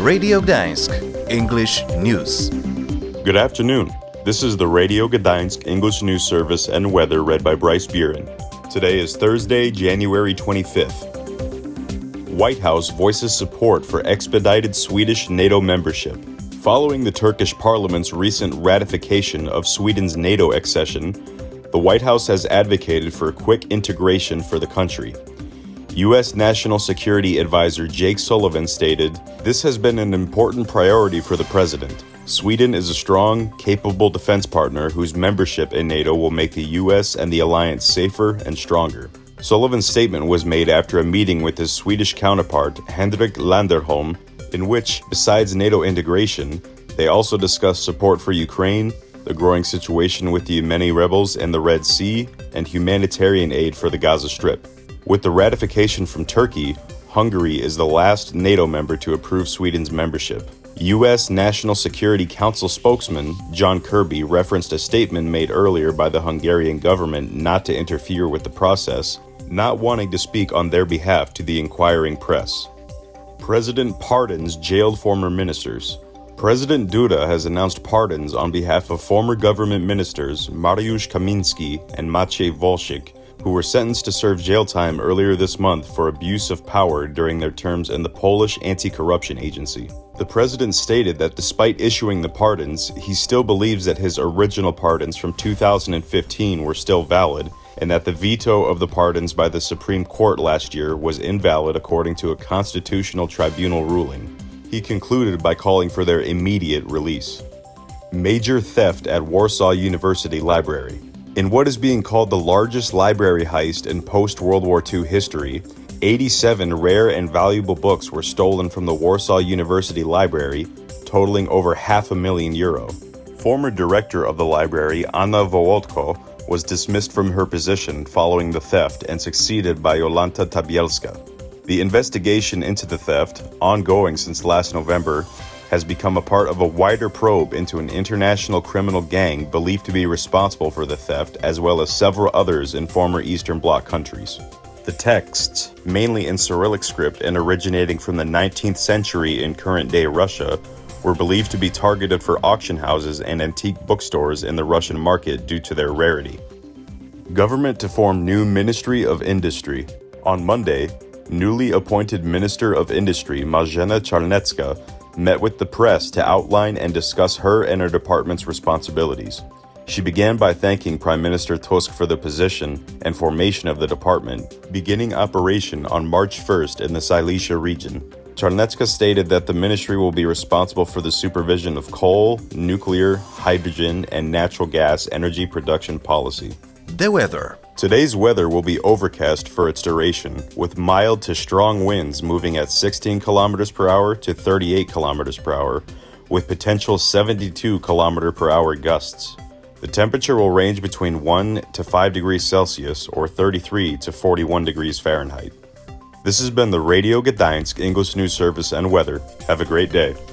Radio Gdańsk English News. Good afternoon. This is the Radio Gdańsk English News Service and weather read by Bryce Buren. Today is Thursday, January 25th. White House voices support for expedited Swedish NATO membership. Following the Turkish parliament's recent ratification of Sweden's NATO accession, the White House has advocated for quick integration for the country. U.S. National Security Advisor Jake Sullivan stated, "This has been an important priority for the president. Sweden is a strong, capable defense partner whose membership in NATO will make the U.S. and the alliance safer and stronger." Sullivan's statement was made after a meeting with his Swedish counterpart, Henrik Landerholm, in which, besides NATO integration, they also discussed support for Ukraine, the growing situation with the Yemeni rebels in the Red Sea, and humanitarian aid for the Gaza Strip. With the ratification from Turkey, Hungary is the last NATO member to approve Sweden's membership. U.S. National Security Council spokesman John Kirby referenced a statement made earlier by the Hungarian government not to interfere with the process, not wanting to speak on their behalf to the inquiring press. President pardons jailed former ministers. President Duda has announced pardons on behalf of former government ministers Mariusz Kamiński and Maciej Wolsik, who were sentenced to serve jail time earlier this month for abuse of power during their terms in the Polish anti-corruption agency. The president stated that despite issuing the pardons, he still believes that his original pardons from 2015 were still valid, and that the veto of the pardons by the Supreme Court last year was invalid according to a constitutional tribunal ruling. He concluded by calling for their immediate release. Major theft at Warsaw University Library. In what is being called the largest library heist in post-World War II history, 87 rare and valuable books were stolen from the Warsaw University Library, totaling over €500,000. Former director of the library, Anna Wołodko, was dismissed from her position following the theft and succeeded by Jolanta Tabielska. The investigation into the theft, ongoing since last November, has become a part of a wider probe into an international criminal gang believed to be responsible for the theft, as well as several others in former Eastern Bloc countries. The texts, mainly in Cyrillic script and originating from the 19th century in current-day Russia, were believed to be targeted for auction houses and antique bookstores in the Russian market due to their rarity. Government to form new Ministry of Industry. On Monday, newly appointed Minister of Industry Marzena Czarnecka met with the press to outline and discuss her and her department's responsibilities. She began by thanking Prime Minister Tusk for the position and formation of the department, beginning operation on March 1st in the Silesia region. Czarnecka stated that the ministry will be responsible for the supervision of coal, nuclear, hydrogen, and natural gas energy production policy. The weather. Today's weather will be overcast for its duration, with mild to strong winds moving at 16 km per hour to 38 km per hour, with potential 72 km per hour gusts. The temperature will range between 1 to 5 degrees Celsius or 33 to 41 degrees Fahrenheit. This has been the Radio Gdańsk English News Service and weather. Have a great day.